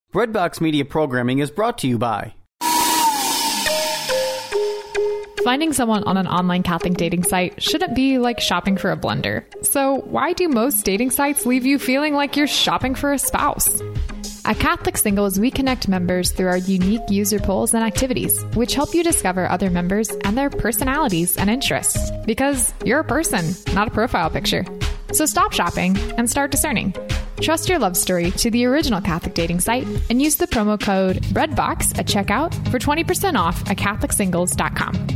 Breadbox Media programming is brought to you by... Finding someone on an online Catholic dating site shouldn't be like shopping for a blender. So why do most dating sites leave you feeling like you're shopping for a spouse? At Catholic Singles, we connect members through our unique user polls and activities, which help you discover other members and their personalities and interests. Because you're a person, not a profile picture. So stop shopping and start discerning. Trust your love story to the original Catholic dating site and use the promo code BREADBOX at checkout for 20% off at CatholicSingles.com.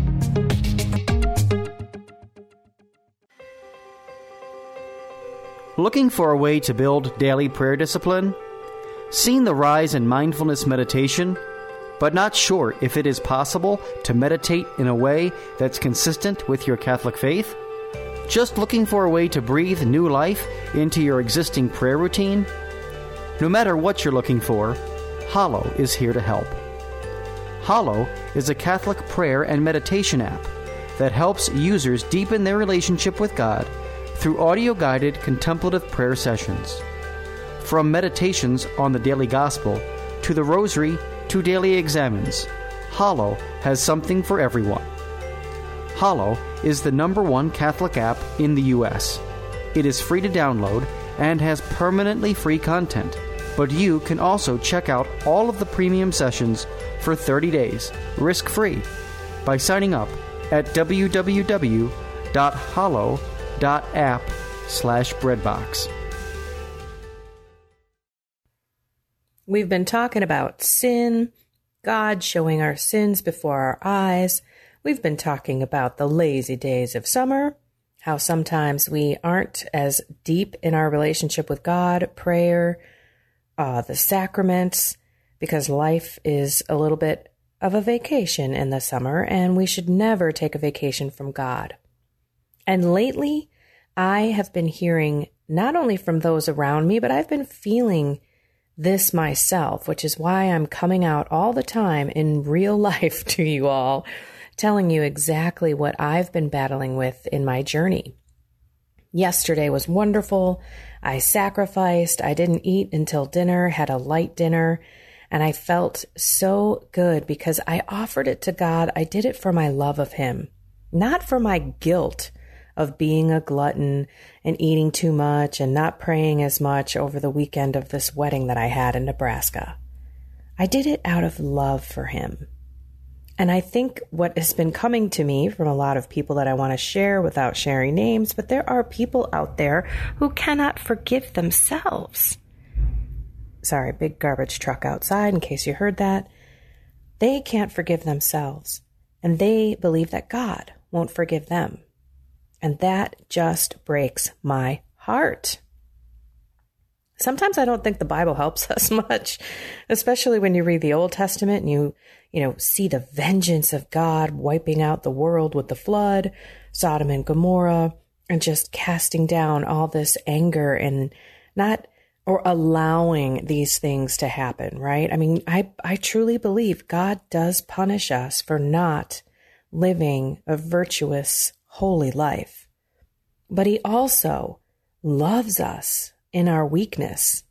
Looking for a way to build daily prayer discipline? Seen the rise in mindfulness meditation, but not sure if it is possible to meditate in a way that's consistent with your Catholic faith? Just looking for a way to breathe new life into your existing prayer routine? No matter what you're looking for, Hallow is here to help. Hallow is a Catholic prayer and meditation app that helps users deepen their relationship with God through audio-guided contemplative prayer sessions. From meditations on the daily gospel to the rosary to daily examens, Hallow has something for everyone. Hallow is the #1 Catholic app in the U.S. It is free to download and has permanently free content, but you can also check out all of the premium sessions for 30 days, risk-free, by signing up at www.hallow.app/breadbox. We've been talking about sin, God showing our sins before our eyes. We've been talking about the lazy days of summer, how sometimes we aren't as deep in our relationship with God, prayer, the sacraments, because life is a little bit of a vacation in the summer, and we should never take a vacation from God. And lately, I have been hearing not only from those around me, but I've been feeling this myself, which is why I'm coming out all the time in real life to you all, telling you exactly what I've been battling with in my journey. Yesterday was wonderful. I sacrificed. I didn't eat until dinner, had a light dinner, and I felt so good because I offered it to God. I did it for my love of Him, not for my guilt of being a glutton and eating too much and not praying as much over the weekend of this wedding that I had in Nebraska. I did it out of love for Him. And I think what has been coming to me from a lot of people that I want to share without sharing names, but there are people out there who cannot forgive themselves. Sorry, big garbage truck outside in case you heard that. They can't forgive themselves, and they believe that God won't forgive them. And that just breaks my heart. Sometimes I don't think the Bible helps us much, especially when you read the Old Testament and you see the vengeance of God wiping out the world with the flood, Sodom and Gomorrah, and just casting down all this anger and not or allowing these things to happen, right? I mean, I truly believe God does punish us for not living a virtuous, holy life. But He also loves us in our weakness.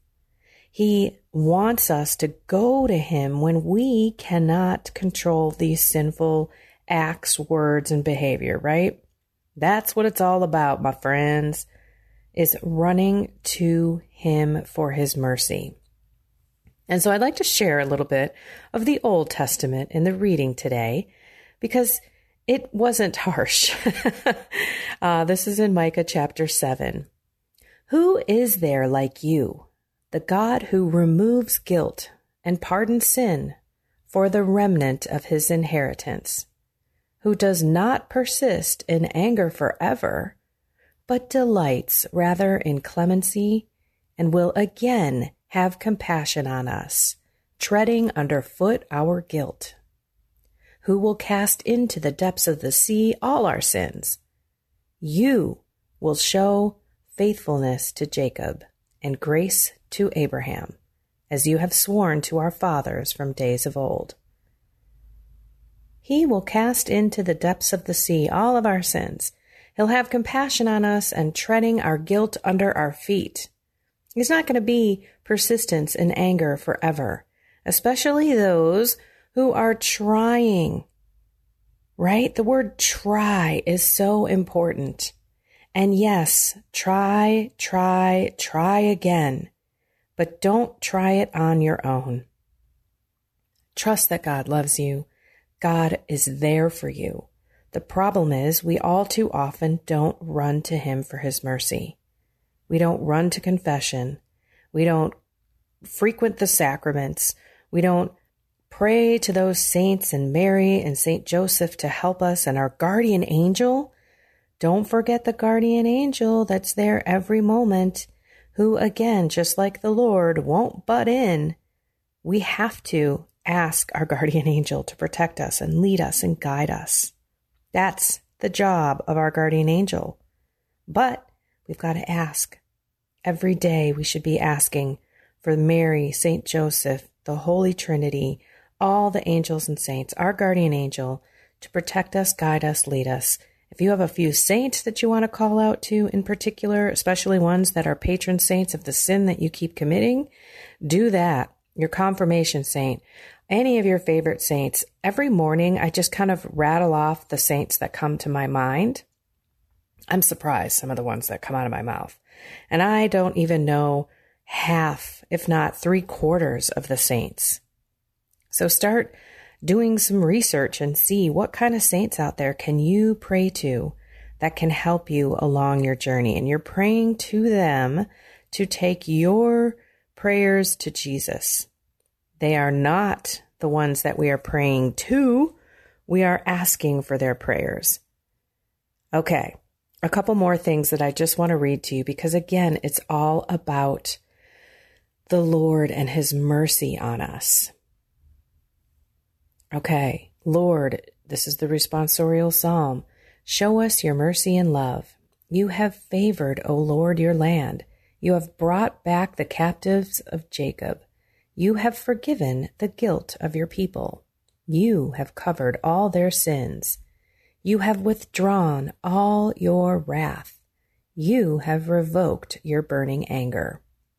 He wants us to go to Him when we cannot control these sinful acts, words, and behavior, right? That's what it's all about, my friends, is running to Him for His mercy. And so I'd like to share a little bit of the Old Testament in the reading today, because it wasn't harsh. This is in Micah chapter 7. Who is there like you, the God who removes guilt and pardons sin for the remnant of His inheritance, who does not persist in anger forever, but delights rather in clemency and will again have compassion on us, treading underfoot our guilt, who will cast into the depths of the sea all our sins. You will show faithfulness to Jacob and grace to Abraham, as you have sworn to our fathers from days of old. He will cast into the depths of the sea all of our sins. He'll have compassion on us and treading our guilt under our feet. He's not going to be persistence in anger forever. especially those who are trying, right? The word try is so important. And yes, try again, but don't try it on your own. Trust that God loves you. God is there for you. The problem is we all too often don't run to him for his mercy. We don't run to confession. We don't frequent the sacraments. We don't pray to those saints and Mary and Saint Joseph to help us, and our guardian angel. Don't forget the guardian angel that's there every moment, who again, just like the Lord, won't butt in. We have to ask our guardian angel to protect us and lead us and guide us. That's the job of our guardian angel. But we've got to ask. Every day we should be asking for Mary, Saint Joseph, the Holy Trinity, all the angels and saints, our guardian angel, to protect us, guide us, lead us. If you have a few saints that you want to call out to in particular, especially ones that are patron saints of the sin that you keep committing, do that. Your confirmation saint, any of your favorite saints. Every morning, I just kind of rattle off the saints that come to my mind. I'm surprised some of the ones that come out of my mouth. And I don't even know half, if not 3/4 of the saints. So start doing some research and see what kind of saints out there can you pray to that can help you along your journey. And you're praying to them to take your prayers to Jesus. They are not the ones that we are praying to. We are asking for their prayers. Okay, a couple more things that I just want to read to you because, again, it's all about the Lord and his mercy on us. Okay, Lord, this is the responsorial psalm. Show us your mercy and love. You have favored, O Lord, your land. You have brought back the captives of Jacob. You have forgiven the guilt of your people. You have covered all their sins. You have withdrawn all your wrath. You have revoked your burning anger.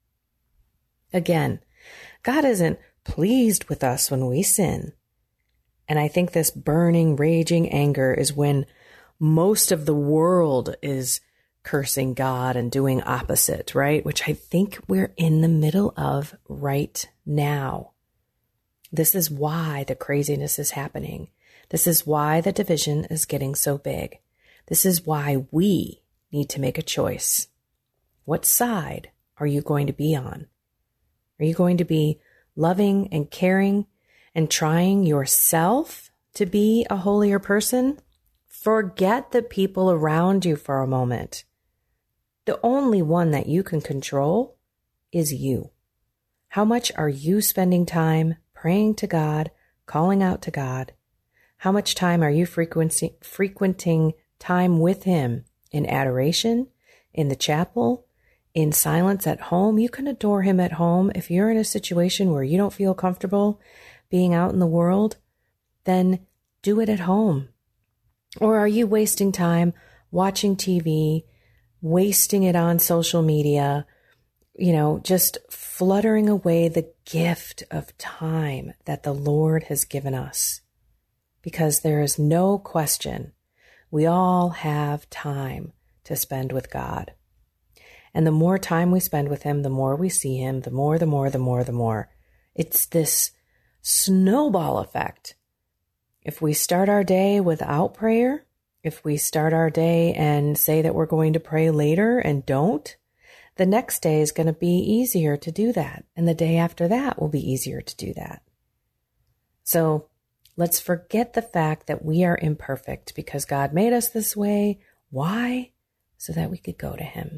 Again, God isn't pleased with us when we sin. And I think this burning, raging anger is when most of the world is cursing God and doing opposite, right? Which I think we're in the middle of right now. This is why the craziness is happening. This is why the division is getting so big. This is why we need to make a choice. What side are you going to be on? Are you going to be loving and caring and trying yourself to be a holier person? Forget the people around you for a moment. The only one that you can control is you. How much are you spending time praying to God, calling out to God? How much time are you frequenting time with him in adoration, in the chapel, in silence at home? You can adore him at home. If you're in a situation where you don't feel comfortable being out in the world, then do it at home. Or are you wasting time watching TV, wasting it on social media, just fluttering away the gift of time that the Lord has given us? Because there is no question, we all have time to spend with God. And the more time we spend with him, the more we see him, the more. It's this snowball effect. If we start our day without prayer, if we start our day and say that we're going to pray later and don't, the next day is going to be easier to do that. And the day after that will be easier to do that. So let's forget the fact that we are imperfect because God made us this way. Why? So that we could go to him.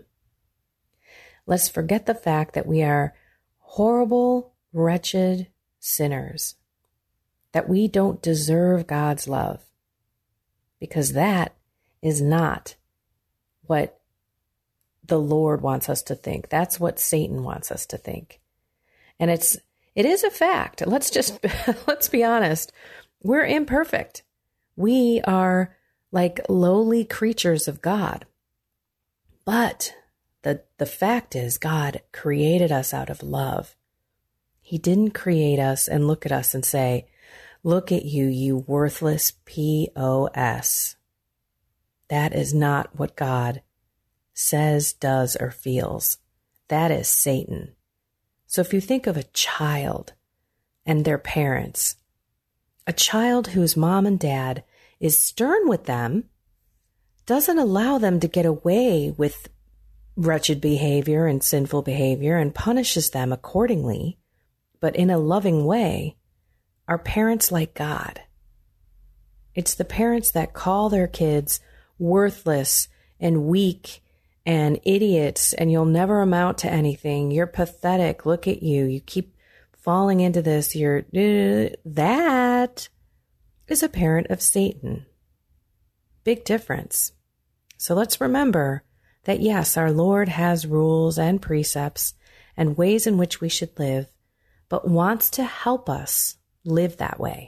Let's forget the fact that we are horrible, wretched sinners, that we don't deserve God's love, because that is not what the Lord wants us to think. That's what Satan wants us to think. And it is a fact. Let's be honest. We're imperfect. We are like lowly creatures of God. But the fact is God created us out of love. He didn't create us and look at us and say, look at you, you worthless POS. That is not what God says, does, or feels. That is Satan. So if you think of a child and their parents, a child whose mom and dad is stern with them, doesn't allow them to get away with wretched behavior and sinful behavior and punishes them accordingly, but in a loving way, are parents like God. It's the parents that call their kids worthless and weak and idiots, and you'll never amount to anything. You're pathetic. Look at you. You keep falling into this. That is a parent of Satan. Big difference. So let's remember that yes, our Lord has rules and precepts and ways in which we should live, but wants to help us live that way.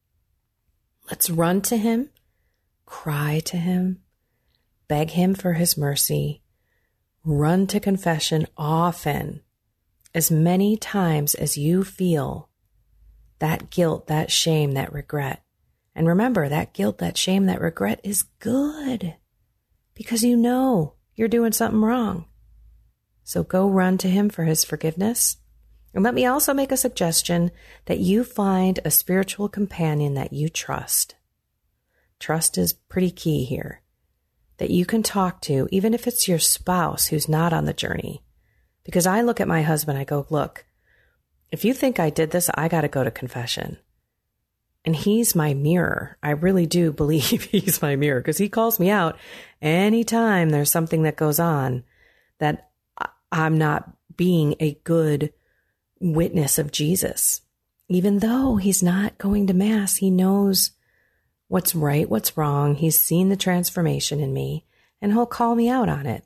Let's run to him, cry to him, beg him for his mercy, run to confession often, as many times as you feel that guilt, that shame, that regret. And remember, that guilt, that shame, that regret is good because you know you're doing something wrong. So go run to him for his forgiveness. And let me also make a suggestion that you find a spiritual companion that you trust. Trust is pretty key here. That you can talk to, even if it's your spouse who's not on the journey. Because I look at my husband, I go, look, if you think I did this, I got to go to confession. And he's my mirror. I really do believe he's my mirror because he calls me out anytime there's something that goes on that I'm not being a good witness of Jesus. Even though he's not going to Mass, he knows what's right, what's wrong. He's seen the transformation in me, and he'll call me out on it.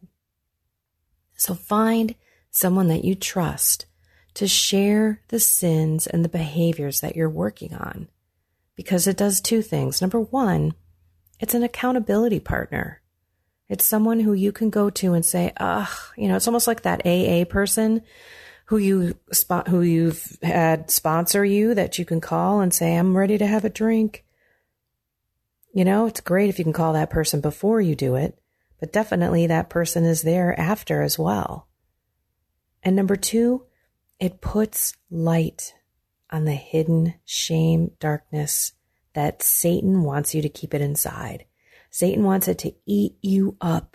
So find someone that you trust to share the sins and the behaviors that you're working on, because it does two things. Number one, it's an accountability partner. It's someone who you can go to and say, it's almost like that AA person who you've had sponsor you that you can call and say, I'm ready to have a drink. It's great if you can call that person before you do it, but definitely that person is there after as well. And number two, it puts light on the hidden shame, darkness that Satan wants you to keep it inside. Satan wants it to eat you up.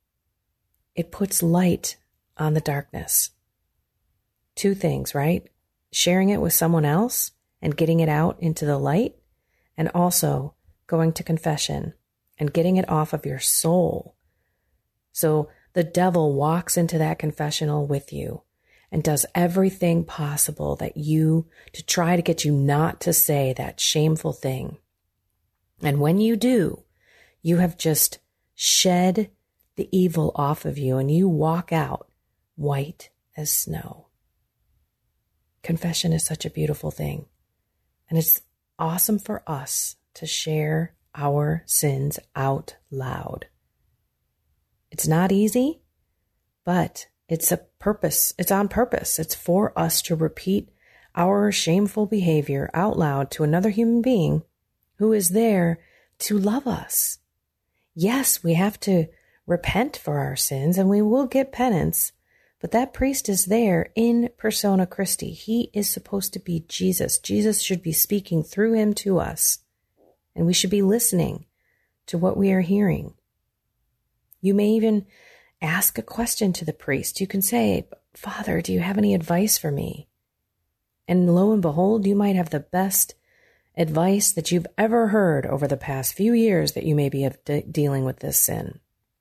It puts light on the darkness. Two things, right? Sharing it with someone else and getting it out into the light, and also going to confession and getting it off of your soul. So the devil walks into that confessional with you and does everything possible to try to get you not to say that shameful thing. And when you do, you have just shed the evil off of you and you walk out white as snow. Confession is such a beautiful thing. And it's awesome for us to share our sins out loud. It's not easy, but it's a purpose. It's on purpose. It's for us to repeat our shameful behavior out loud to another human being who is there to love us. Yes, we have to repent for our sins and we will get penance, but that priest is there in persona Christi. He is supposed to be Jesus. Jesus should be speaking through him to us, and we should be listening to what we are hearing. You may even ask a question to the priest. You can say, Father, do you have any advice for me? And lo and behold, you might have the best advice that you've ever heard over the past few years that you may be dealing with this sin.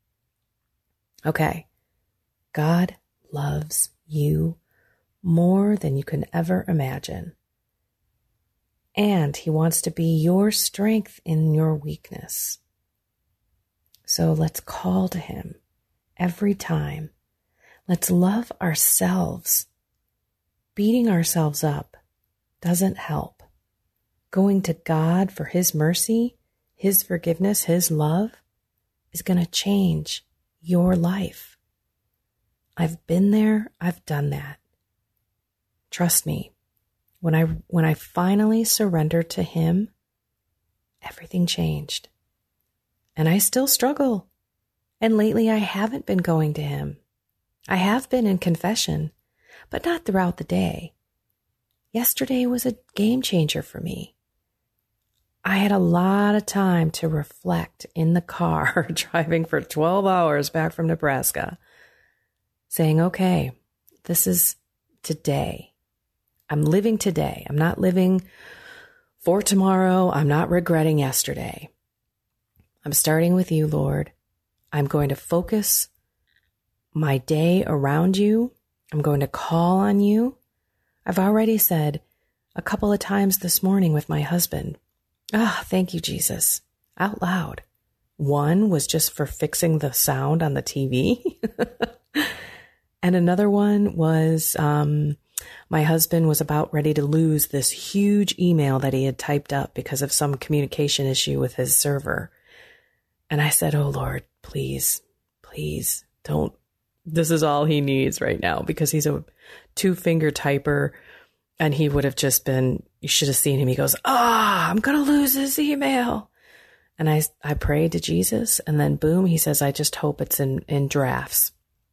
Okay, God loves you more than you can ever imagine. And he wants to be your strength in your weakness. So let's call to him every time. Let's love ourselves. Beating ourselves up doesn't help. Going to God for his mercy, his forgiveness, his love is going to change your life. I've been there. I've done that. Trust me, When I finally surrendered to him, everything changed. And I still struggle. And lately I haven't been going to him. I have been in confession, but not throughout the day. Yesterday was a game changer for me. I had a lot of time to reflect in the car, driving for 12 hours back from Nebraska, saying, okay, this is today. I'm living today. I'm not living for tomorrow. I'm not regretting yesterday. I'm starting with you, Lord. I'm going to focus my day around you. I'm going to call on you. I've already said a couple of times this morning with my husband, thank you, Jesus, out loud. One was just for fixing the sound on the TV. And another one was my husband was about ready to lose this huge email that he had typed up because of some communication issue with his server. And I said, oh, Lord, please don't. This is all he needs right now, because he's a 2-finger typer. And he would have just been, you should have seen him. He goes, I'm going to lose this email. And I prayed to Jesus, and then boom, he says, I just hope it's in drafts.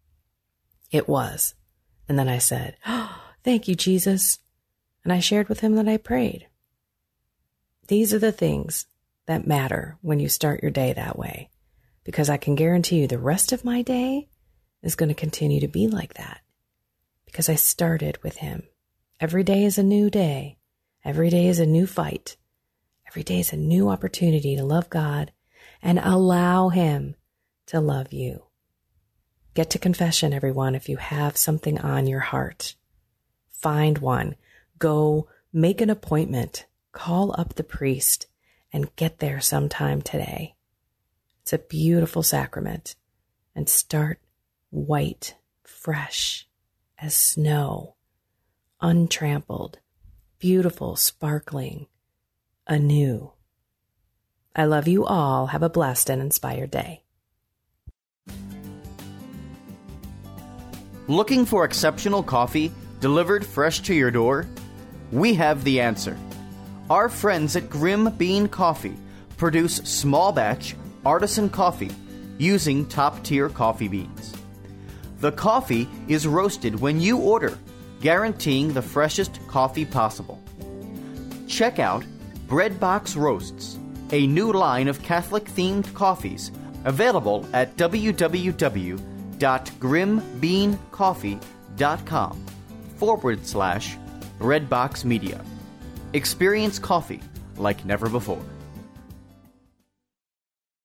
It was. And then I said, thank you, Jesus. And I shared with him that I prayed. These are the things that matter when you start your day that way, because I can guarantee you the rest of my day is going to continue to be like that, because I started with him. Every day is a new day. Every day is a new fight. Every day is a new opportunity to love God and allow him to love you. Get to confession, everyone, if you have something on your heart. Find one. Go make an appointment. Call up the priest and get there sometime today. It's a beautiful sacrament. And start white, fresh as snow, untrampled, beautiful, sparkling, anew. I love you all. Have a blessed and inspired day. Looking for exceptional coffee delivered fresh to your door? We have the answer. Our friends at Grim Bean Coffee produce small batch artisan coffee using top-tier coffee beans. The coffee is roasted when you order, guaranteeing the freshest coffee possible. Check out Breadbox Roasts, a new line of Catholic-themed coffees available at www.grimbeancoffee.com/Breadbox Media. Experience coffee like never before.